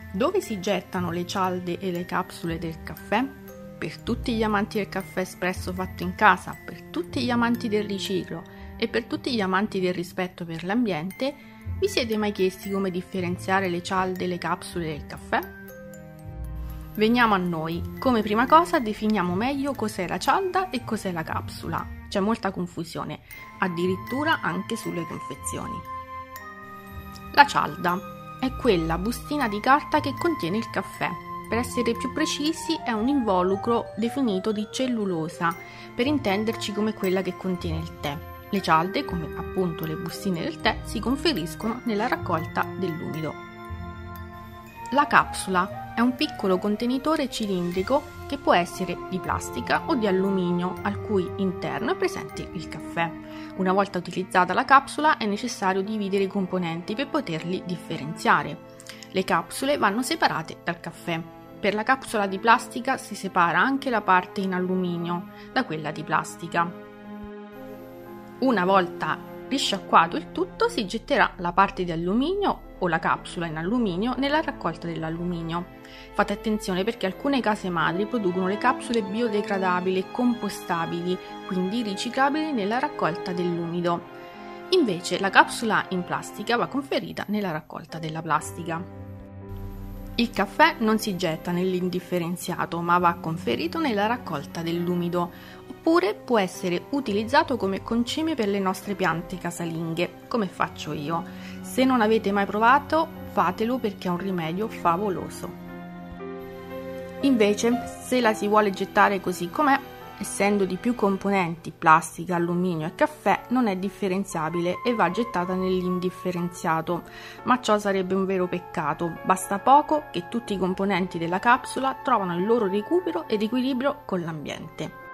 Dove si gettano le cialde e le capsule del caffè? Per tutti gli amanti del caffè espresso fatto in casa, per tutti gli amanti del riciclo e per tutti gli amanti del rispetto per l'ambiente, vi siete mai chiesti come differenziare le cialde e le capsule del caffè? Veniamo a noi. Come prima cosa definiamo meglio cos'è la cialda e cos'è la capsula. C'è molta confusione, addirittura anche sulle confezioni. La cialda è quella bustina di carta che contiene il caffè. Per essere più precisi è un involucro definito di cellulosa, per intenderci come quella che contiene il tè. Le cialde, come appunto le bustine del tè, si conferiscono nella raccolta dell'umido. La capsula è un piccolo contenitore cilindrico che può essere di plastica o di alluminio, al cui interno è presente il caffè. Una volta utilizzata la capsula è necessario dividere i componenti per poterli differenziare. Le capsule vanno separate dal caffè. Per la capsula di plastica si separa anche la parte in alluminio da quella di plastica. Una volta risciacquato il tutto, si getterà la parte di alluminio o la capsula in alluminio nella raccolta dell'alluminio. Fate attenzione perché alcune case madri producono le capsule biodegradabili e compostabili, quindi riciclabili nella raccolta dell'umido. Invece la capsula in plastica va conferita nella raccolta della plastica. Il caffè non si getta nell'indifferenziato, ma va conferito nella raccolta dell'umido, oppure può essere utilizzato come concime per le nostre piante casalinghe, come faccio io. Se non avete mai provato, fatelo perché è un rimedio favoloso. Invece, se la si vuole gettare così com'è, essendo di più componenti, plastica, alluminio e caffè, non è differenziabile e va gettata nell'indifferenziato, ma ciò sarebbe un vero peccato. Basta poco che tutti i componenti della capsula trovano il loro recupero ed equilibrio con l'ambiente.